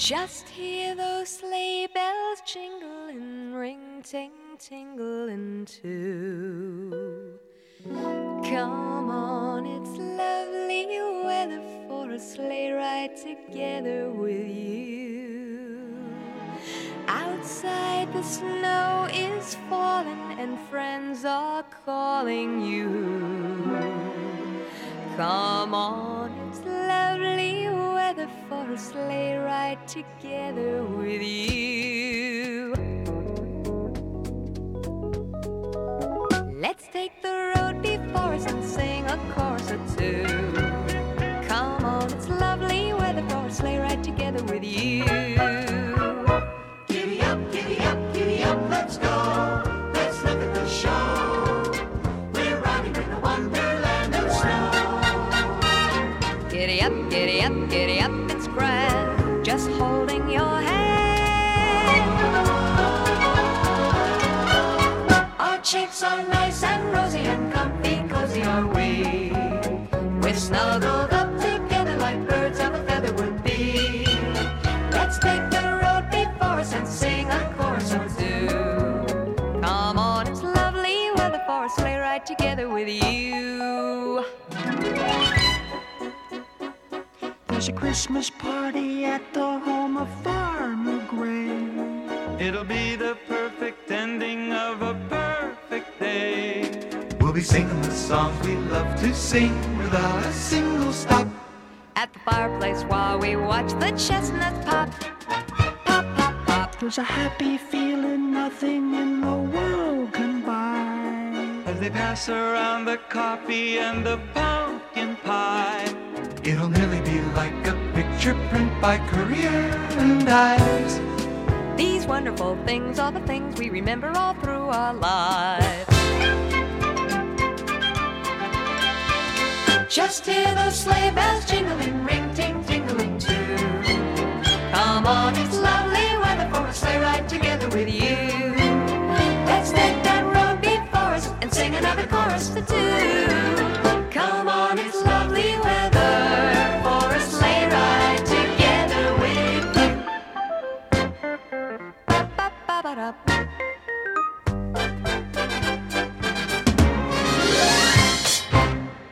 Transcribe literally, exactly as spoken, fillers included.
Just hear those sleigh bells jingling, ring, ting, tingling too. Come on, it's lovely weather for a sleigh ride together with you. Outside the snow is falling and friends are calling you. Come on, it's lovely weather for a sleigh ride together with you. Let's take the road before us and sing a chorus or two. Come on, it's lovely weather for a sleigh ride together with you. Giddy up, giddy up, giddy up, let's go. Let's look at the show. We're riding in a wonderland of snow. Giddy up, giddy up, giddy up, it's grand, just holding your hand. Our cheeks are nice and rosy and comfy, cozy are we. We're snuggled up together like birds of a feather would be. Let's take the road before us and sing a chorus or two. Come on, it's lovely weather for a sleigh ride together with you. There's a Christmas party at the home of Farmer Gray. It'll be the perfect ending of a perfect day. We'll be singing the songs we love to sing without a single stop. At the fireplace while we watch the chestnuts pop. Pop, pop, pop. There's a happy feeling nothing in the world can buy. As they pass around the coffee and the pumpkin pie. It'll nearly be like a picture print by Currier and Ives. These wonderful things are the things we remember all through our lives. Just hear those sleigh bells jingling, ring, ting, tingling too. Come on, it's lovely weather for a sleigh ride together with you. Let's take that road before us and sing another chorus or two.